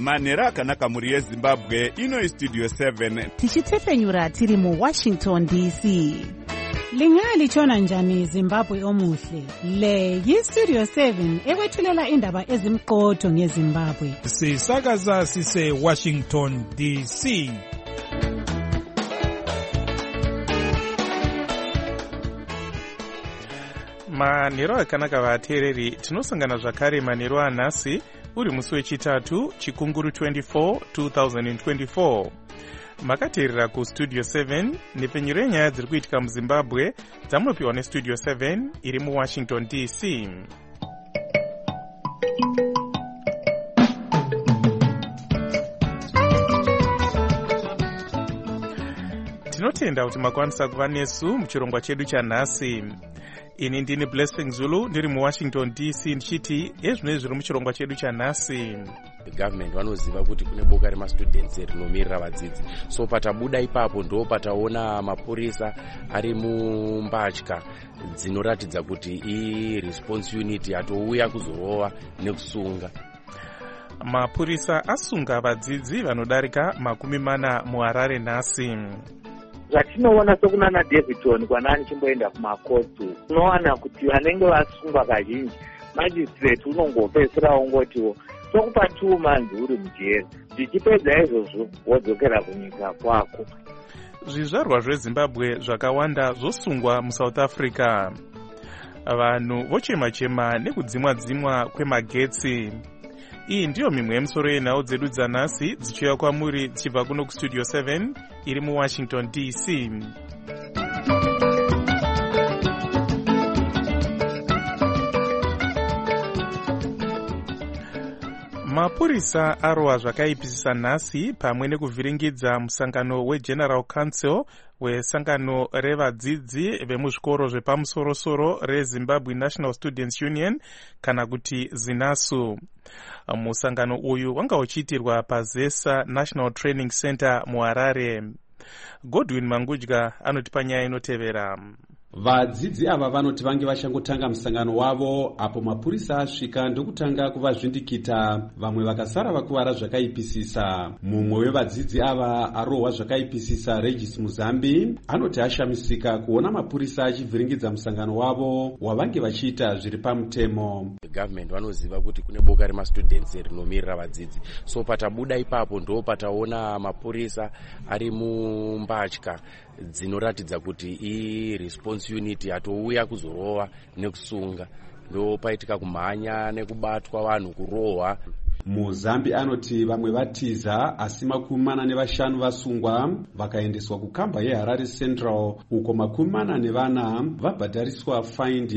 manhero akanaka mhuri yezimbabwe. Ino istudio 7 tichitefenyura tiri muWashington DC. Lingalitshona njani Zimbabwe omuhle? Le yistudio 7 ekwethulela indaba ezimqotho ngeZimbabwe. Sisakaza sise Washington DC. Manhero akanaka vateereri, tinosangana zvakare manhero anhasi uri musi wechitatu chikunguru 24 2024. Makateerera kustudio 7 nepfenyuro yenyaya dziri kuitika muZimbabwe dzamunopiwa nestudio 7 iri muWashington DC. Tinotenda kuti makwanisa kuva nesu muchirongwa chedu chanhasi. Ini ndini Blessing Zulu ndiri muWashington DC ndichiti ezvinoi zviri muchirongwa chedu chanhasi. Government vanoziva kuti kune boka remastudents rinomirira vadzidzi, so patabuda ipapo ndo pataona mapurisa ari mumbatya dzinoratidza kuti i-response unit yatouya kuzorova nekusunga. Mapurisa asunga vadzidzi vanodarika 40 muHarare nhasi. Zvatinoona sokunana Davidson kwanani chimboenda kumakotu, unowana kuti vanenge vasungwa kazhinji magistrate unongopedzisira ongotiwo sokupa 2 months uri mujeri, zvichipedza izvozvo wodzokera kunyika kwako. Zvizvarwa zveZimbabwe zvakawanda zvosungwa muSouth Africa. Vanhu vochema-chema nekudzimwa-dzimwa kwemagetsi. Iyi ndiyo mimwe yemusoro yenhau dzedu dzanhasi dzichiuya kwamuri dzichibva kuno kustudio 7 iri muWashington DC. Mapurisa arova zvakaipisisa nhasi pamwe nekuvhiringidza musangano weGeneral Council wesangano revadzidzi vemuzvikoro zvepamusoro-soro reZimbabwe National Students Union kana kuti ZINASU. Musangano uyu wanga uchiitirwa paZesa National Training Center muHarare. Godwin Mangudya anotipa nyaya inotevera. Vadzidzi ava vanoti vange vachangotanga musangano wavo apo mapurisa asvika ndokutanga kuvazvindikita, vamwe vakasara vakuvara zvakaipisisa. Mumwe wevadzidzi ava arohwa zvakaipisisa, Regis Muzambi, anoti ashamisika kuona mapurisa achivhiringidza musangano wavo wavange vachiita zviri pamutemo. Government vanoziva kuti kune boka remastudents rinomirira vadzidzi, so patabuda ipapo ndo pataona mapurisa ari mumbatya dzinoratidza kuti i-response unit yatouya kuzorova nekusunga, ndo paitika kumhanya nekubatwa vanhu kurohwa. Muzambi anoti vamwe vatiza asi 45 vasungwa vakaendeswa kukamba yeHarare Central uko 44 vabhadhariswa faindi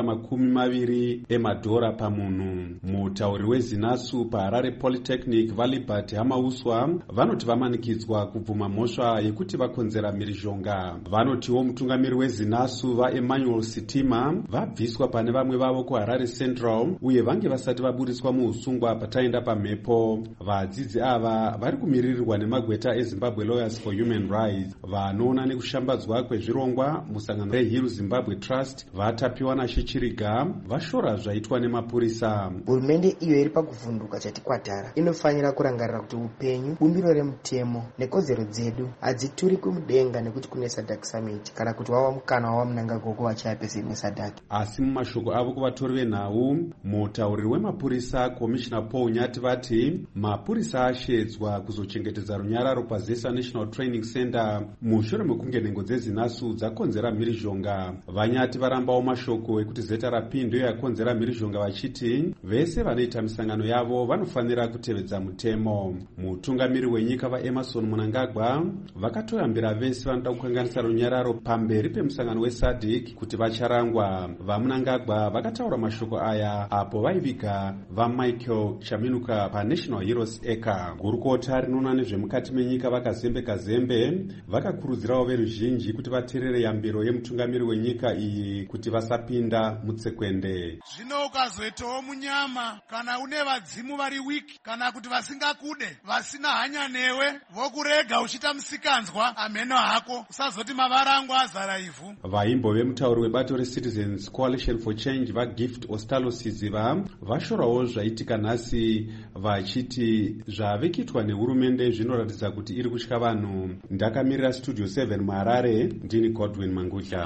$20 emadhora pamunhu. Mutauri weZinasu paHarare Polytechnic vaLibert Hamauswa vanoti vamanikidzwa kubvuma mhosva yekuti vakonzera mhirizhonga. Vanotiwo mutungamiri weZinasu vaEmmanuel Sitima vabviswa pane vamwe vavo kuHarare Central uye vange vasati vaburiswa muusungwa pataenda pamhepo. Vadzidzi ava vari kumiririrwa nemagweta eZimbabwe Lawyers for Human Rights vanoona nekushambadzwa kwezvirongwa musangano reHill Zimbabwe Trust vatapiwa naShichiriga vashora zvaitwa nemapurisa. Hurumende iyo iri pakuvhunduka chatikwatara inofanira kurangarira kuti upenyu, bumbiro remutemo nekodzero dzedu hadzituri kumudenga nekuti kune SADC Summit kana kuti wawa mukana wawa munangagoko vachaya pese neSADC. Asi mumashoko avo kuvatori venhau, mutauriri wemapurisa Commissioner Paul Nyati vati mapurisa ashedzwa kuzochengetedza runyararo paZesa National Training Center mushure mekunge nhengo dzeZinasu dzakonzera mhirizhonga. Vanyati varambawo mashoko ekuti Zeta Rapindo yakonzera mhirizhonga vachiti vese vanoita misangano yavo vanofanira kutevedza mutemo. Mutungamiri wenyika vaEmmerson Mnangagwa vakatoyambira vese vanoda kukanganisa runyararo pamberi pemusangano weSADC kuti vacharangwa. VaMnangagwa vakataura mashoko aya apo vaiviga vaMichael Chaminuka paNational Heroes Eka. Gurukota rinoona nezvemukati menyika vakazembe vakakurudzirawo veruzhinji kuti vateerere yambiro yemutungamiri wenyika iyi kuti vasapinda mutsekwende. Zvino ukazoitawo munyama kana une vadzimu vari wiki kana kuti vasingakude vasina hanya newe vokurega uchita musikanzwa ameno hako usazoti mavarangu azara ivhu. Vaimbo vemutauri webato reCitizens Coalition for Change vaGift Ostalo Siziva vashorawo zvaitika nhasi vachiti zvave kuitwa nehurumende zvinoratidza kuti iri kutya vanhu. Ndakamirira Studio 7 muHarare, ndini Godwin Mangudla.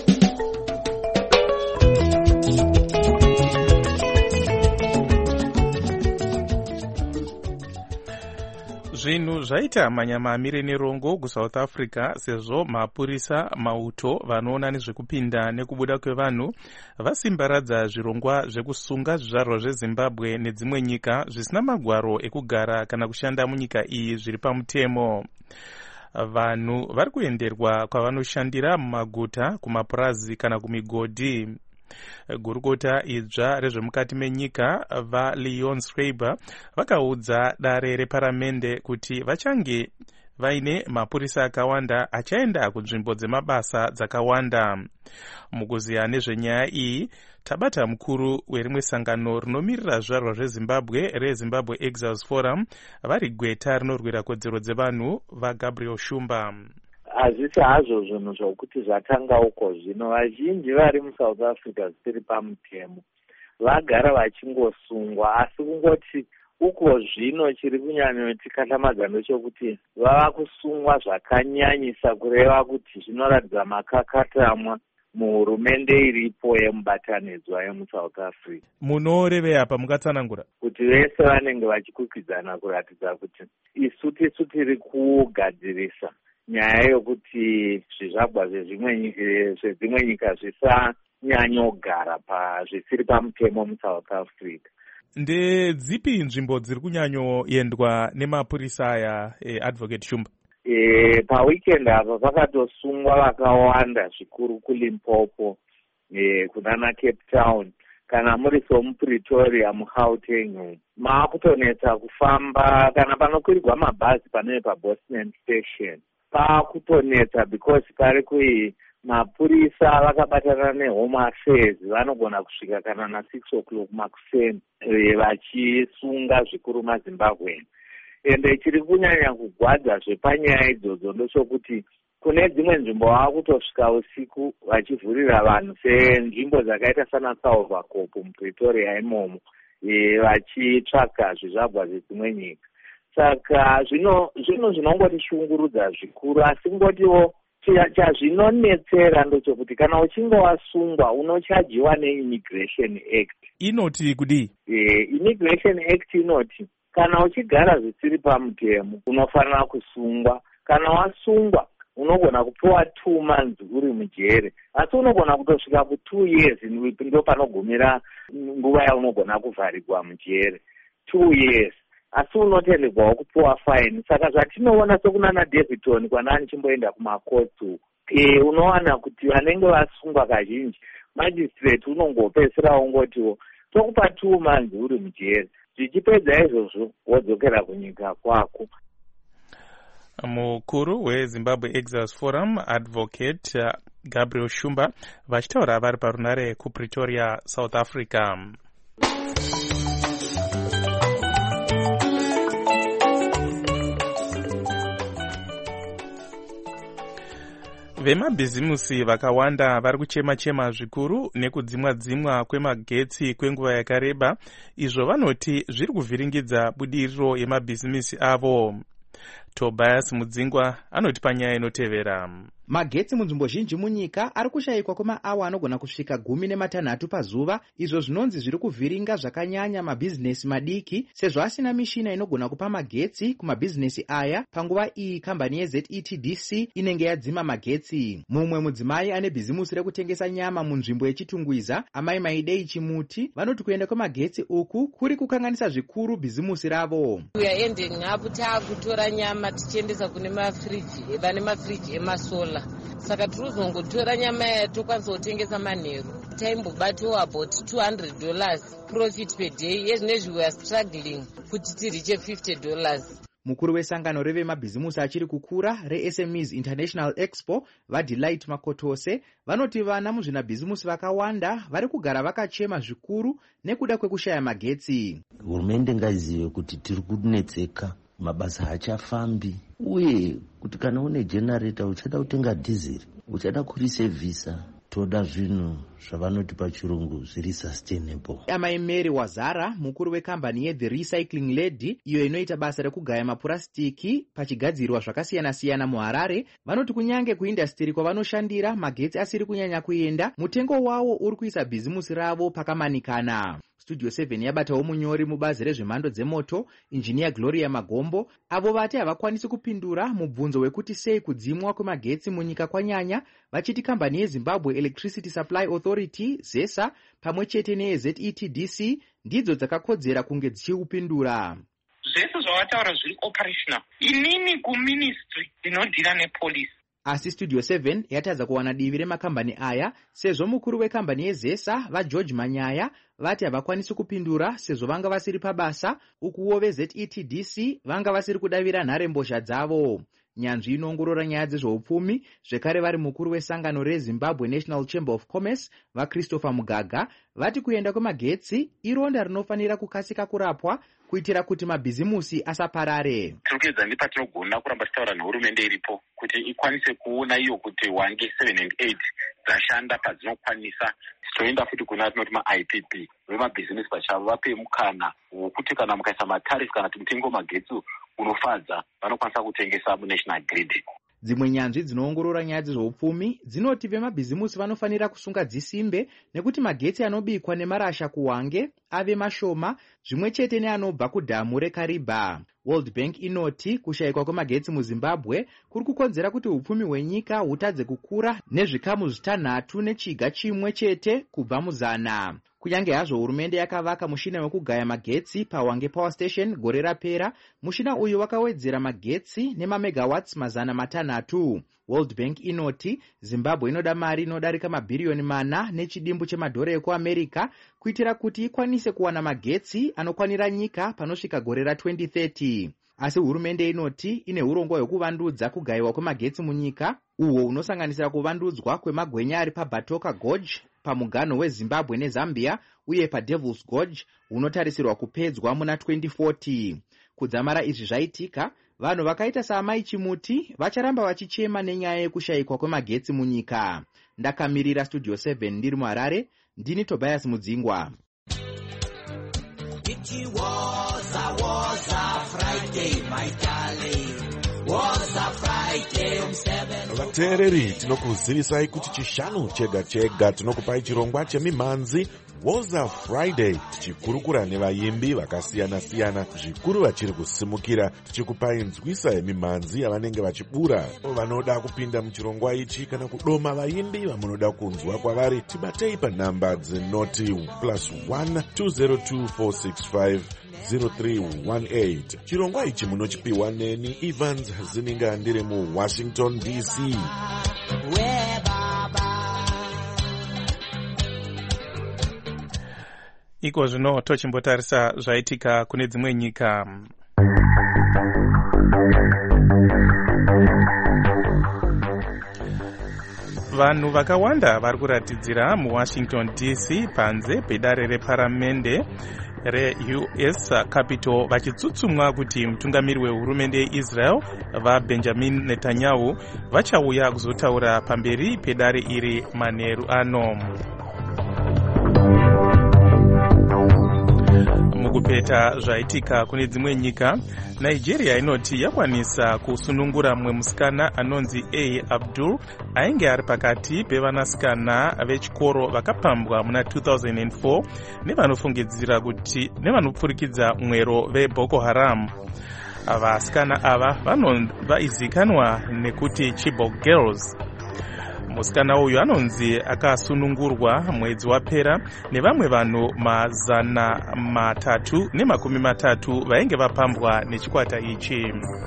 Zvinhu zvaita manyamamire nerongo kuSouth Africa sezvo mapurisa mauto vanoona nezvekupinda nekubuda kwevanhu vasimbaradza zvirongwa zvekusunga zvizvarwa zveZimbabwe nedzimwe nyika zvisina magwaro ekugara kana kushanda munyika iyi zviri pamutemo. Vanhu vari kuenderwa kwavanoshandira mumaguta, kumapurazi kana kumigodhi. Gurukota idzva rezvemukati menyika vaLeon Schreiber vakaudza dare reparamende kuti vachange vaine mapurisa akawanda achaenda kunzvimbo dzemabasa dzakawanda. Mukuziya nezvenyaya iyi tabata mukuru werimwe sangano rinomirira zvizvarwa zveZimbabwe reZimbabwe Exiles Forum vari gweta rinorwira kodzero dzevanhu vaGabriel Shumba. Hazvisi hazvo zvinhu zvokuti zvatanga uko zvino, vazhinji vari muSouth Africa zvisiri pamutemo vagara vachingosungwa, asi kungoti uko zvino chiri kunyanyotikatamaga ndechokuti vava kusungwa zvakanyanyisa kureva kuti zvinoratidza makakatamwa muhurumende iripo yemubatanidzwa yemuSouth Africa. Munorevei apa mukatsanangura? Kuti vese vanenge vachikwikwidzana kuratidza kuti isu tisu tiri kugadzirisa nyaya yokuti zvizvagwa zvezvimwe nyika zvisanyanyogara zvisiri pamutemo muSouth Africa. Ndedzipi nzvimbo dziri kunyanyoendwa nemapurisa aya, Advocate Shumba? Paweekend apa pakatosungwa vakawanda zvikuru kuLimpopo, kunana Cape Town, kana muri somuPretoria muGauteng maakutonetsa kufamba, kana panokwirirwa mabhazi panenge paBoston Station paakutonetsa because pari kui mapurisa vakabatana neHome Affairs vanogona kusvika kana na6 o'clock makuseni vachisunga zvikuru maZimbabwe. Ende chiri kunyanya kugwadza zvepanyaya idzodzo ndochokuti kune dzimwe nzvimbo vaakutosvika usiku vachivhurira vanhu senzvimbo dzakaita sana Salvacoop muPretoria imomo vachitsvaga zvizvagwa zvezimwe nyika. Saka zvino zvinongotishungurudza zvikuru, asi kungotiwo chazvinonetsera ndochokuti kana uchinge wasungwa unochajiwa neImmigration Act. Inoti kudii? Immigration Act inoti kana uchigara zvisiri pamutemo unofanira kusungwa. Kana wasungwa unogona kupiwa 2 months uri mujere, asi unogona kutosvika ku2 years ndo panogumira nguva yaunogona kuvharigwa mujere 2 years. Asi unotenderwawo kupiwa fine. Saka zvatinoona sokunana Davidson kwanani chimboenda kumakotsi, unowana kuti vanenge vasungwa kazhinji magistrate unongopedzisira ungotiwo tokupa 2 months uri mujere, zvichipedza izvozvo wodzokera kunyika kwako. Mukuru weZimbabwe Exiles Forum Advocate Gabriel Shumba vachitaura vari parunare kuPretoria, South Africa. Vemabhizimusi vakawanda vari kuchema-chema zvikuru nekudzimwa-dzimwa kwemagetsi kwenguva yakareba, izvo vanoti zviri kuvhiringidza budiriro yemabhizimisi avo. Tobias Mudzingwa anoti panyaya inotevera. Magetsi munzvimbo zhinji munyika ari kushayikwa kwemaawa anogona kusvika 16 pazuva, izvo zvinonzi zviri kuvhiringa zvakanyanya mabhizinesi madiki sezvo asina mishina inogona kupa magetsi kumabhizinesi aya. Panguva iyi kambani yeZETDC inenge yadzima magetsi. Mumwe mudzimai ane bhizimusi rekutengesa nyama munzvimbo yechitungwiza, Amai Maidei Chimuti, vanoti kuenda kwemagetsi uku kuri kukanganisa zvikuru bhizimusi ravo. Takutora nyama tichiendesa kune mafriji, vane mafriji emasola. Saka turikuzongotora nyama yatokwanisa kutengesa manheru. Taimbobatiwa about $200 profit per day. Yezvinezvi we are struggling kuti tiriche $50. Mukuru wesangano revemabhizimusi achiri kukura reSMEs International Expo vaDelight Makotose vanoti vana muzvinabhizimusi vakawanda vari kugara vakachema zvikuru nekuda kwekushaya magetsi. Hurumende ngaizive kuti tiri kunetseka, mabasa hachafambi, uye kuti kana une generator uchada kutenga diesel, uchada kurisevhisa, toda zvinhu zvavanoti pachirungu zviri sustainable. Amaemeri Wazara, mukuru wekambani yeThe Recycling Lady, iyo inoita basa rekugaya mapurasitiki pachigadzirwa zvakasiyana-siyana muHarare, vanoti kunyange kuindastiri kwavanoshandira magetsi asiri kunyanya kuenda, mutengo wawo uri kuisa bhizimusi ravo pakamanikana. Studio 7 yabatawo munyori mubazi rezvemhando dzemoto, injiniya Gloria Magombo, avo vati havakwanisi kupindura mubvunzo wekuti sei kudzimwa kwemagetsi munyika kwanyanya, vachiti kambani yeZimbabwe Electricity Supply Authority, ZESA, pamwe chete neZETDC ndidzo dzakakodzera kunge dzichiupindura. Zvese zvavataura zviri operational. Inini kuministry inodhira nepolisi. Asi Studio 7 yatadza kuwana divi remakambani aya, sezvo mukuru wekambani yeZESA vaGeorge Manyaya vati havakwanisi kupindura sezvo vanga vasiri pabasa, ukuwo veZETDC vanga vasiri kudavira nharembozha dzavo. Nyanzvi inoongorora nyaya dzezveupfumi, zvekare vari mukuru wesangano reZimbabwe National Chamber of Commerce, vaChristopher Mugaga, vati kuenda kwemagetsi ironda rinofanira kukasika kurapwa kuitira kuti mabhizimusi asaparare. Tirikuedza nepatinogona kuramba tichitaura nehurumende iripo kuti ikwanise kuona iyo kuti wange 7 and 8 dzashanda padzinokwanisa. Tichoenda futi kuna tinoti maIPP vemabhizimusi pachavo vape mukana wokuti kana mukaisa matarifu kana kuti mutengo magetsi unofadza vanokwanisa kutengesa munational grid. Dzimwe nyanzvi dzinoongorora nyaya dzezveupfumi dzinoti vemabhizimusi vanofanira kusunga dzisimbe nekuti magetsi anobikwa nemarasha kuwange ave mashoma, zvimwe chete neanobva kudhamu reKariba. World Bank inoti kushayikwa kwemagetsi muZimbabwe kuri kukonzera kuti upfumi hwenyika hutadze kukura nezvikamu 6 nechiga chimwe chete kubva muzana. Kunyange hazvo hurumende yakavaka mushina wekugaya magetsi paWange Power Station gore rapera, mushina uyu wakawedzera magetsi nemamegawatts 600. World Bank inoti Zimbabwe inoda mari inodarika mabhiriyoni 4 nechidimbu chemadhora ekuAmerica kuitira kuti ikwanise kuwana magetsi anokwanira nyika panosvika gore ra2030. Asi hurumende inoti ine urongwa hwekuvandudza kugayiwa kwemagetsi munyika, uhwo unosanganisira kuvandudzwa kwemagwenya ari paBatoka Gorge pamugano weZimbabwe neZambia uye paDevil's Gorge unotarisirwa kupedzwa muna 2040. Kudzamara izvi zvaitika, vanhu vakaita saamai Chimuti vacharamba vachichema nenyaya yekushayikwa kwemagetsi munyika. Ndakamirira Studio 7 ndiri muHarare, ndini Tobias Mudzingwa. Vateereri, tinokuzivisai kuti chishanu chega chega tinokupai chirongwa chemimhanzi Woza Friday, tichikurukura nevaimbi vakasiyana-siyana, zvikuru vachiri kusimukira, tichikupai nzwisa yemimhanzi yavanenge vachibura. Vanoda kupinda muchirongwa ichi kana kudoma vaimbi vamunoda kunzwa kwavari, tibatei panhamba dzinoti +1 202 465 0318. Chirongwa ichi munochipiwa neni Evans Zininga ndiri muWashington DC. Iko zvino tochimbotarisa zvaitika kune dzimwe nyika. Vanhu vakawanda vari kuratidzira muWashington DC panze pedare reparamende reUS Capitol vachitsutsumwa kuti mutungamiri wehurumende yeIsrael vaBenjamin Netanyahu vachauya kuzotaura pamberi pedare iri manheru ano. Mukupeta zvaitika kune dzimwe nyika, Nigeria inoti yakwanisa kusunungura mumwe musikana anonzi A. Abdul ainge ari pakati pevanasikana vechikoro vakapambwa muna 2004 nevanofungidzira kuti nevanopfurikidza mwero veBoko Haram. Vasikana ava vaizikanwa nekuti Chibok Girls. Musikana uyu anonzi akasunungurwa mwedzi wapera nevamwe vanhu 330 vainge vapambwa nechikwata ichi.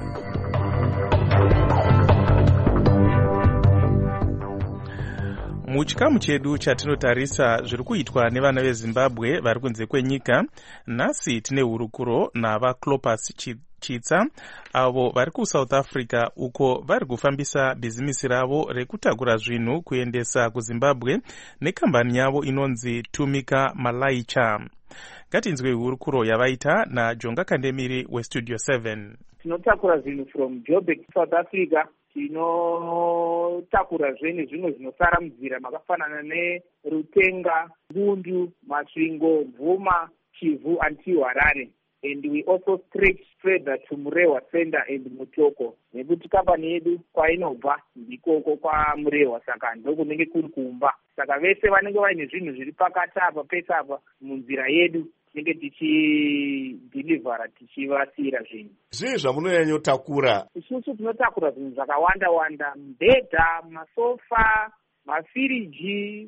Muchikamu chedu chatinotarisa zviri kuitwa nevana veZimbabwe vari kunze kwenyika, nhasi tine hurukuro navaClopas Chitsa avo vari kuSouth Africa uko vari kufambisa bhizimisi ravo rekutakura zvinhu kuendesa kuZimbabwe nekambani yavo inonzi Tumika Malaicha. Ngatinzwe hurukuro yavaita naJonga Kandemiri weStudio 7. Tinotakura zvinhu from Joburg, South Africa tinotakurazve nezvimwe zvinosara munzira makafanana nerutenga, ngundu, masvingo, bvuma, chivhu until Harare. And we also stretch further to Murewa Center and Mutoko. Nekuti kambani yedu kwainobva ndikoko kwa Murewa, saka ndokunenge kuri kumba. Saka vese vanenge vaine zvinhu zviri pakati apa pese apa munzira yedu tinenge tichidhilivhara tichivasiyira zvinhu. Zvii zvamunonyanyotakura? Isusu tinotakura zvinhu zvakawanda-wanda, mibhedha, masofa, mafiriji,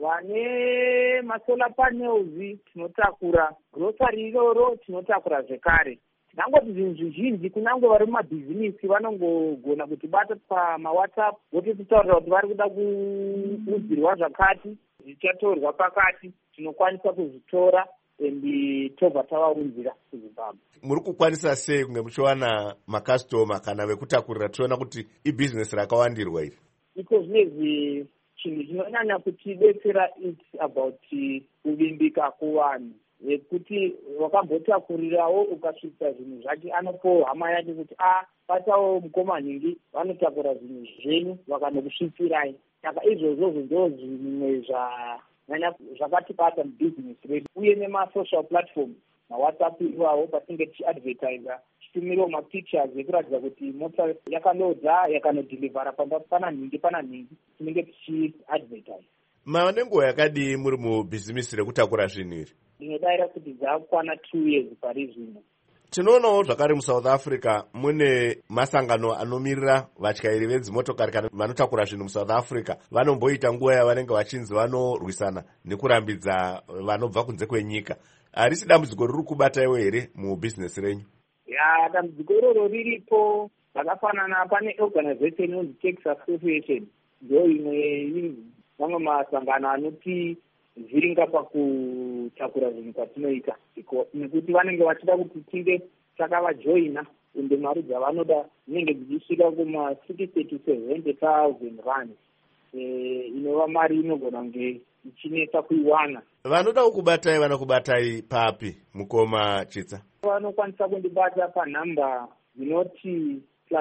vane masolar panels tinotakura, grocery iroro tinotakura zvekare. Tinangoti zvinhu zvizhinji kunyange vari mumabhizinisi vanongogona kutibata pamawhatsapp vototitaurira kuti vari kuda kuudzirwa zvakati zvichatorwa pakati, tinokwanisa kuzvitora and tobva tavaunzira kuZimbabwe. Muri kukwanisa sei kunge muchiwana makastoma kana vekutakurira tichiona kuti ibhizinesi rakawandirwa iri? Iko zvinezvi chinhu chinonyanya kutidetsera it's about kuvimbika kuvanhu, yekuti wakambotakurirawo ukasvitsa zvinhu zvake anopowo hama yake kuti patawo mukomaningi vanotakura zvinhu zvenyu vakanokusvitsirai. Saka izvozvo ndo zvimwe zvakatibata mubhizinesi redu, uye nemasocial platform, mawhatsapp iwawo patinenge tichiadvertisa titumirawo mapictures ekuratidza kuti mota yakanodza yakanodhilivhara pananhingi tinenge tichiadvertisa. Mava nenguva yakadii muri mubhizinesi rekutakura zvinhu iri? Ndinodaira kuti dzakukwana 2 years pari zvino. Tinoonawo zvakare muSouth Africa mune masangano anomirira vatyairi vedzimotokari kana vanotakura zvinhu muSouth Africa. Vanomboita nguva yavanenge vachinzi vanorwisana nekurambidza vanobva kunze kwenyika. Harisi dambudziko riri kubataiwo here mubhizinesi renyu? Dambudziko iroro riripo, rakafanana pane organization inonzi Tax Association, ndo imwe mamwe masangano anotivhiringa pakutakura zvinhu kwatinoita, nekuti vanenge vachida kuti tinge takavajoina, ende mari dzavanoda dzinenge dzichisvika kuma60 to 70,000 rand. Inova mari inogona kunge ichinetsa kuiwana. Vanoda kukubatai vanokubatai papi, mukoma Chitsa? Vanokwanisa kundibata panhamba dzinoti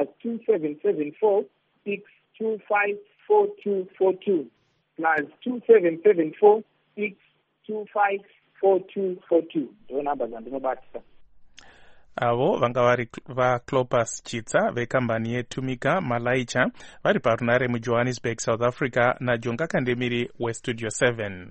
+2774 625 4242 +2774 625 4242 ndo nhamba dzandinobatisa. Avo vanga vari vaClopas Chitsa vekambani yeTumika Malaicha vari parunare muJohannesburg, South Africa, naJonga Kandemiri weStudio 7.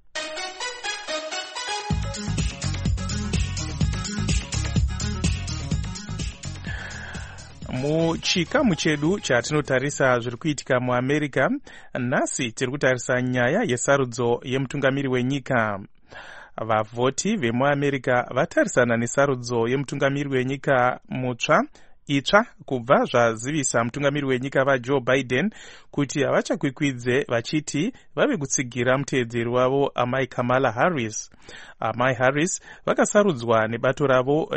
Muchikamu chedu chatinotarisa zviri kuitika muAmerica, nhasi tiri kutarisa nyaya yesarudzo yemutungamiri wenyika. Vavhoti vemuAmerica vatarisana nesarudzo yemutungamiri wenyika itsva kubva zvazivisa mutungamiri wenyika vaJoe Biden kuti havachakwikwidze vachiti vave kutsigira muteedzeri wavo amai Kamala Harris. Amai Harris vakasarudzwa nebato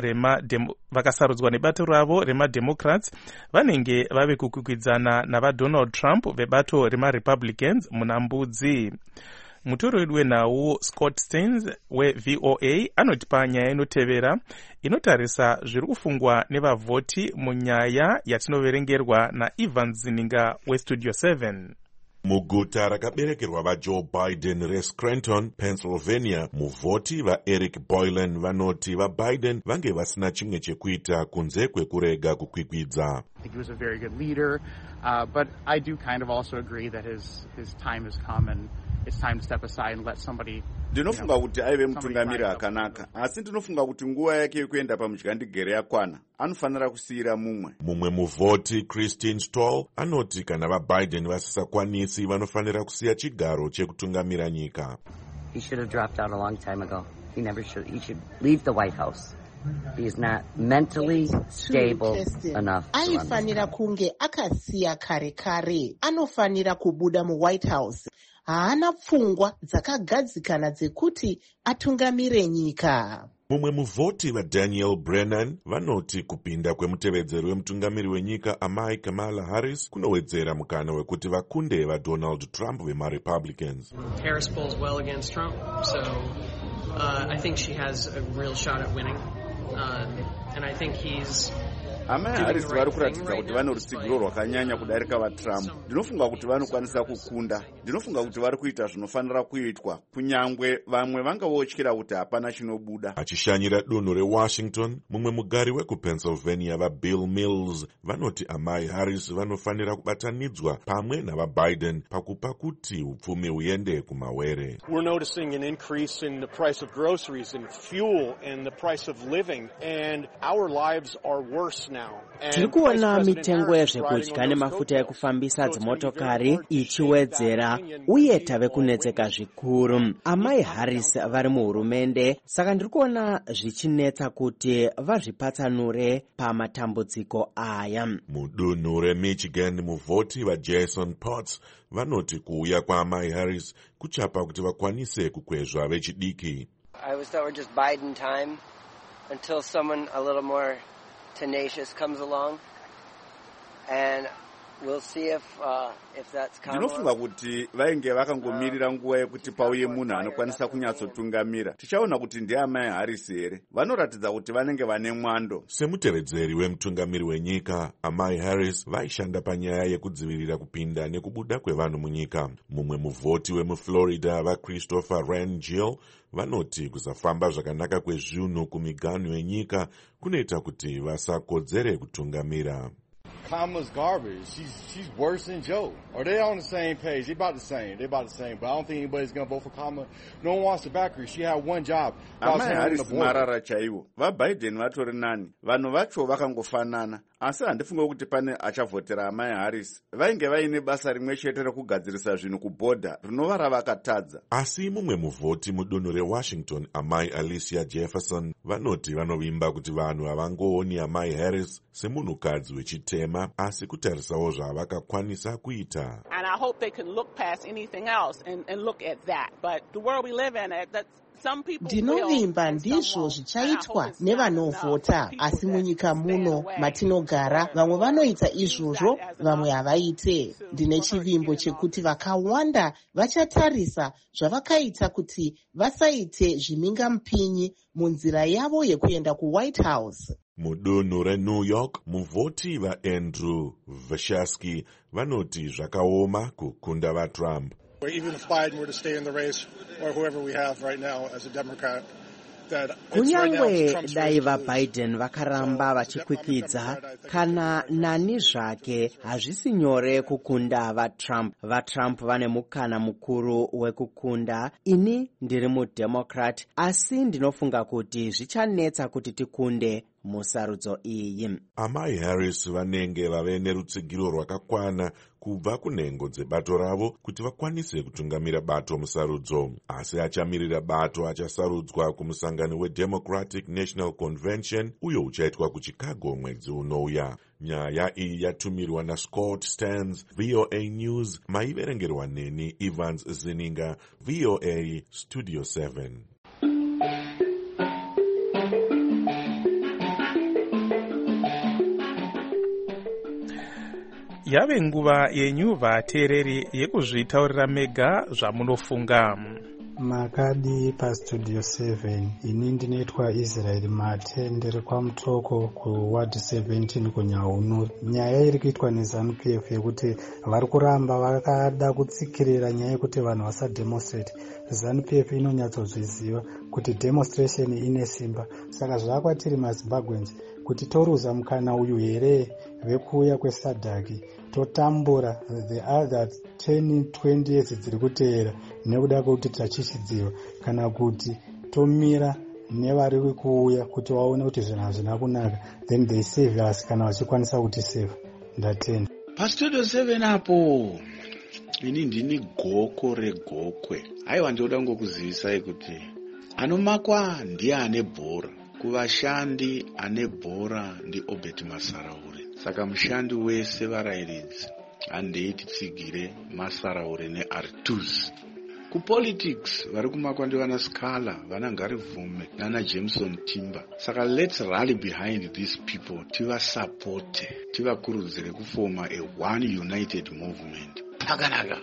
ravo remademocrats vanenge vave kukwikwidzana navaDonald Trump vebato remaRepublicans muna mbudzi. Mutori wedu wenhau Scott Stearns weVOA anotipa nyaya inotevera inotarisa zviri kufungwa nevavhoti munyaya yatinoverengerwa naIvan Zininga weStudio 7. Muguta rakaberekerwa vaJoe Biden reScranton, Pennsylvania, muvhoti vaEric Boylan vanoti vaBiden vange vasina chimwe chekuita kunze kwekurega kukwikwidza. I think he was a very good leader, but I do kind of also agree that his time has come and it's time to step aside and let somebody. Ndinofunga kuti aive mutungamiri akanaka, asi ndinofunga kuti nguva yake yekuenda pamudyandegere yakwana. Anofanira kusiyira mumwe muvhoti Christine Stoll anoti kana vaBiden vasisakwanisi vanofanira kusiya chigaro chekutungamira nyika. He should have dropped out a long time ago. He should leave the White House. He is not mentally stable enough. Aifanira kunge akasiya kare. Anofanira kubuda muWhite House. Haana pfungwa dzakagadzikana dzekuti atungamire nyika. Mumwe muvhoti vaDaniel Brennan vanoti kupinda kwemutevedzeri wemutungamiri wenyika amai Kamala Harris kunowedzera mukana wekuti vakunde vaDonald Trump vemaRepublicans. Harris polls well against Trump, so I think she has a real shot at winning. And I think he's amai Harris vari kuratidza kuti vane rutsigiro rwakanyanya kudarika vaTrump. Ndinofunga kuti vanokwanisa kukunda. Ndinofunga kuti vari kuita zvinofanira kuitwa, kunyangwe vamwe vangavotyira kuti hapana chinobuda. Achishanyira dunhu reWashington, mumwe mugari wekuPennsylvania vaBill Mills vanoti amai Harris vanofanira kubatanidzwa pamwe navaBiden pakupa kuti upfumi huende kumawere. We're noticing an increase in the price of groceries and fuel and the price of living, and our lives are worse now. Tiri kuona mitengo yezvekudya nemafuta ekufambisa dzimotokari ichiwedzera uye tave kunetseka zvikuru. Amai Harris vari muhurumende, saka ndiri kuona zvichinetsa kuti vazvipatsanure pamatambudziko aya. Mudunhu reMichigan, muvhoti vaJason Potts vanoti kuuya kwaamai Harris kuchapa kuti vakwanise kukwezva vechidiki. I always thought we're just biding time until someone a little more tenacious comes along, and we'll see if that's Kamala. Ndinofunga kuti vainge vakangomirira nguva yekuti pauye munhu anokwanisa kunyatsotungamira. Tichaona kuti ndiamai Harris here. Vanoratidza kuti vanenge vane mwando. Semutevedzeri wemutungamiri wenyika, amai Harris vaishanda panyaya yekudzivirira kupinda nekubuda kwevanhu munyika. Mumwe muvhoti wemuFlorida vaChristopher Rangel vanoti kusafamba zvakanaka kwezvinhu kumiganhu yenyika kunoita kuti vasakodzere kutungamira. Kamala's garbage. She's worse than Joe. Are they on the same page? They're about the same. But I don't think anybody's going to vote for Kamala. No one wants to back her. She had one job. Amai Harris marara chaivo. VaBiden vatori nani. Vanhu vacho vakangofanana. Asi handifunga kuti pane achavhotera amai Harris. Vainge vaine basa rimwe chete rekugadzirisa zvinhu kubhodha rinova ravakatadza. Asi mumwe muvhoti mudunhu reWashington, amai Alicia Jefferson, vanoti vanovimba kuti vanhu havangooni amai Harris semunhukadzi wechitema asi kutarisawo zvavakakwanisa kuita. And I hope they can look past anything else and look at that. But the world we live in, that's ndinovimba ndizvo zvichaitwa nevanovhota, asi munyika muno matinogara vamwe vanoita izvozvo, vamwe havaite. Ndine chivimbo chekuti vakawanda vachatarisa zvavakaita kuti vasaite zvimingamupinyi munzira yavo yekuenda kuWhite House. Mudunhu reNew York, muvhoti vaAndrew Vashasky vanoti zvakaoma kukunda vaTrump. Even if Biden were to stay in the race, or whoever we have right now as a Democrat, kunyangwe dai vaBiden vakaramba vachikwikidza kana nani zvake, hazvisi nyore kukunda vaTrump. VaTrump vane mukana mukuru wekukunda. Ini ndiri muDemocrat, asi ndinofunga kuti zvichanetsa kuti tikunde musarudzo iyi. Amai Harris vanenge vave nerutsigiro rwakakwana kubva kunhengo dzebato ravo kuti vakwanise kutungamira bato musarudzo, asi achamirira bato achasarudzwa kumusangano weDemocratic National Convention uyo uchaitwa kuChicago mwedzi unouya. Nyaya iyi yatumirwa naScott Stearns, VOA News, maiverengerwa neni Evans Zininga, VOA Studio 7. Yave nguva yenyu vateereri yekuzvitaurira mega zvamunofunga. Makadi paStudio 7. Ini ndinoitwa Israel Mate, ndiri kwamutoko kuward 17 kuNyaunu. Nyaya iri kuitwa neZANU-PF yekuti vari kuramba vakada kutsikirira nyaya yekuti vanhu vasademonstrate. ZANU-PF inonyatsozviziva kuti demonstration ine simba, saka zvaakwatiri maZimbabweans kuti toruza mukana uyu here vekuuya kwesadhaki totambura the other 10-20 years dziri kuteera nekuda kwekuti tachichidziwa, kana kuti tomira nevari kuuya kuti vaone kuti zvinhu hazvina kunaka, then they save us kana vachikwanisa kuti save. Ndatenda paStudio 7 apo. Ini ndini goko regokwe. Aiwa, ndoda ngokuzivisai kuti anomakwa ndiye ane bhora. Kuvashandi ane bhora ndiObert Masaraure. Saka mushandi wese varayiridzi handeiti tsigire Masaraure neArtus. Kupolitics vari kumakwa ndivana Scala, vana Ngarivhume nana Jameson Timber. Saka let's rally behind these people, tivasapote, tivakurudzire kufoma a one united movement. Pakanaka.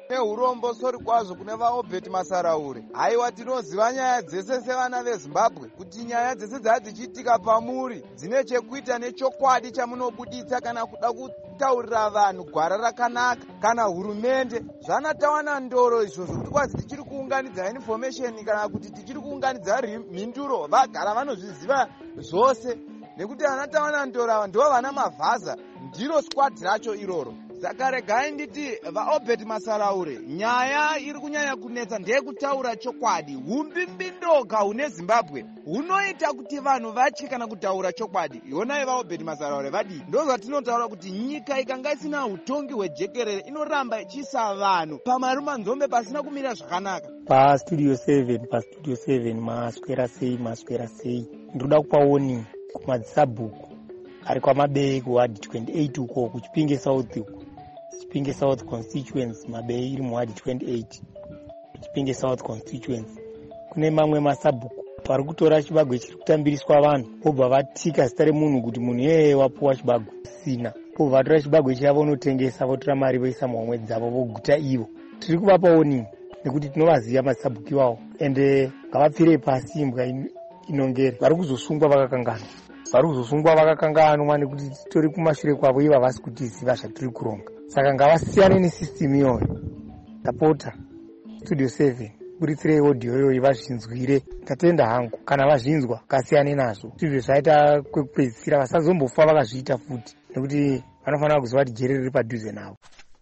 neurombo sori kwazvo kune vaobert masaraure. Haiwa, tinoziva nyaya dzese sevana vezimbabwe kuti nyaya dzese dzatichiitika pamuri dzine chekuita nechokwadi chamunobuditsa kana kuda kutaurira vanhu gwara rakanaka kana hurumende. Zvanatawana ndoro izvozvo kuti kwazi tichiri kuunganidza information kana kuti tichiri kuunganidza mhinduro, vagara vanozviziva zvose nekuti vanatawana ndoro ava ndivo vana mavhaza, ndiro squad racho iroro. Saka regai nditi vaobert masaraure, nyaya iri kunyanya kunetsa ndeyekutaura chokwadi. Umbimbindoga hune Zimbabwe hunoita kuti vanhu vatye kana kutaura chokwadi. Yonai vaobert masaraure vadii? Ndozvatinotaura kuti nyika ikanga isina utongi hwejekerere inoramba ichiisa vanhu pamarumanzombe pasina kumira zvakanaka. Pastudio 7 maswera sei ndoda kupa warning kumadzisabhuku ari kwamabei kuward 28 uko kuchipinge south uko. Chipinge South constituency mabei iri muward 28 Chipinge South constituency kune mamwe masabhuku pari kutora chibagwe chiri kutambiriswa vanhu pobva vatika zita remunhu kuti munhu yeye wapuwa chibagwe sina, pobva vatora chibagwe chavo vanotengesa votora mari voisa muhomwe dzavo voguta ivo. Tiri kuvapa warning nekuti tinovaziva masabhuku iwawo ende ngavapfire pasi imbwa inongere. Vari kuzosungwa vakakanganwa nekuti titori kumashure kwavo ivo havasi kutiziva zvatiri kuronga. Saka ngavasiyane nesystem iyoyo. Ndapota Studio 7 buritsirei audio iyoyo vazvinzwire. Ndatenda hangu kana vazvinzwa kasiyane nazvo. Izvo zvaita kwekupedzisira vasazombofa vakazviita futi nekuti vanofanira kuziva kuti jere riri padhuze navo.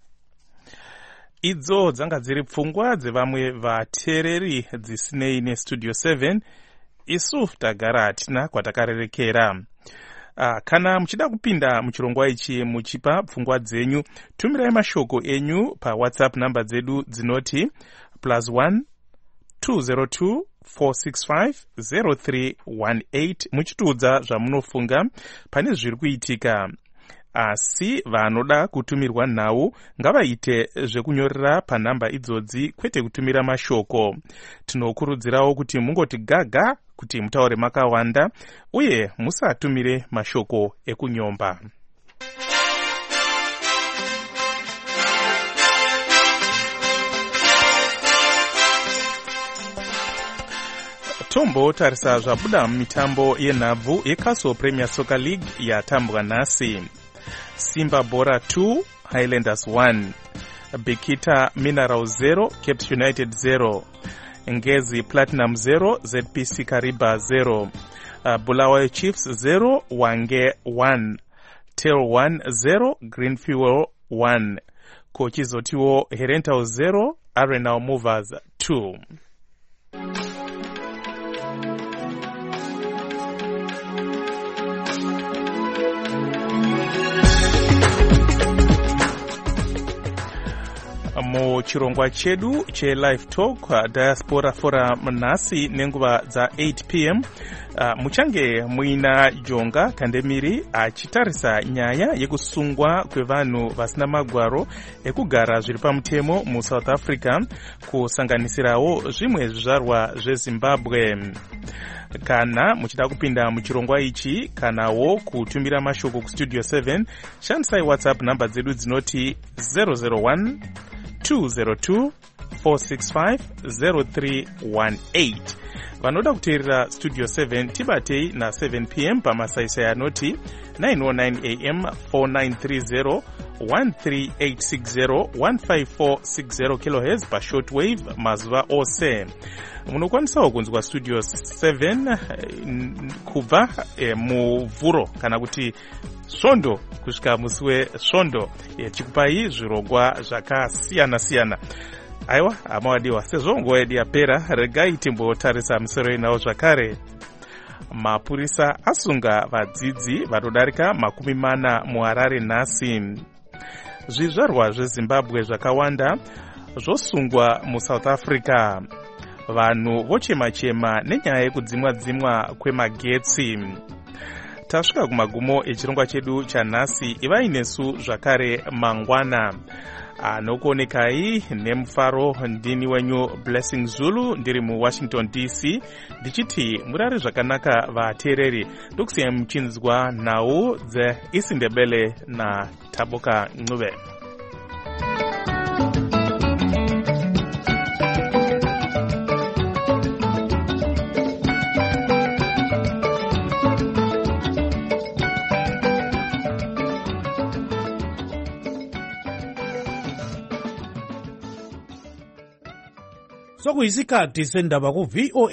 Idzo dzanga dziri pfungwa dzevamwe vateereri dzisinei neStudio 7. Isu tagara hatina kwatakarerekera. Kana muchida kupinda muchirongwa ichi muchipa pfungwa dzenyu, tumirai mashoko enyu paWhatsApp namba dzedu dzinoti +1 202 465 0318 muchitiudza zvamunofunga pane zviri kuitika. Asi vanoda kutumirwa nhau ngavaite zvekunyorera panhamba idzodzi kwete kutumira mashoko. Tinokurudzirawo kuti mungoti gaga kuti mutaure makawanda uye musatumire mashoko ekunyomba. Tombo tarisa zvabuda mitambo yenhabvu yeCastle Premier Soccer League yatambwa nhasi. Simba Bora 2, Highlanders 1. Bikita Mineral 0, Cape United 0. Ngezi Platinum 0, ZPC Kariba 0. Bulawayo Chiefs 0, Wange 1. Tail 1 0, Green Fuel 1. Kochizotiwo Herentau 0, Arenal Movers 2. Muchirongwa chedu che-Live Talk Diaspora Forum nhasi nenguva dza8 p.m. Muchange muina Jonga Kandemiri achitarisa nyaya yekusungwa kwevanhu vasina magwaro ekugara zviri pamutemo muSouth Africa kusanganisirawo zvimwe zvizvarwa zveZimbabwe. Kana muchida kupinda muchirongwa ichi kanawo kutumira mashoko kuStudio 7 shandisai WhatsApp namba dzedu dzinoti 001 202 465 0318. Vanoda kuteerera Studio 7 tibatei na7 p.m. pamasaisai anoti 909 am 4930 13860 15460 kHz pashortwave mazuva ose. Munokwanisawo kunzwa Studio 7 kubva muvhuro kana kuti svondo kusvika musi wesvondo chikupai zvirongwa zvakasiyana-siyana. Aiwa, amawadiwa, sezvo nguva yedu yapera, regai timbotarisa misoro inawo zvakare. Mapurisa asunga vadzidzi vanodarika 40 muHarare nhasi. Zvizvarwa zveZimbabwe zvakawanda zvosungwa muSouth Africa. Vanhu vochema-chema nenyaya yekudzimwa-dzimwa kwemagetsi. Tasvika kumagumo echirongwa chedu chanhasi. Ivai nesu zvakare mangwana. Anokuonekai nemufaro ndini wenyu Blessing Zulu ndiri muWashington DC ndichiti murare zvakanaka vateereri. Ndokusiyai muchinzwa nhau dzeIsindebele naTaboka Ncube. sokuyisikhathi sendaba ku-VOA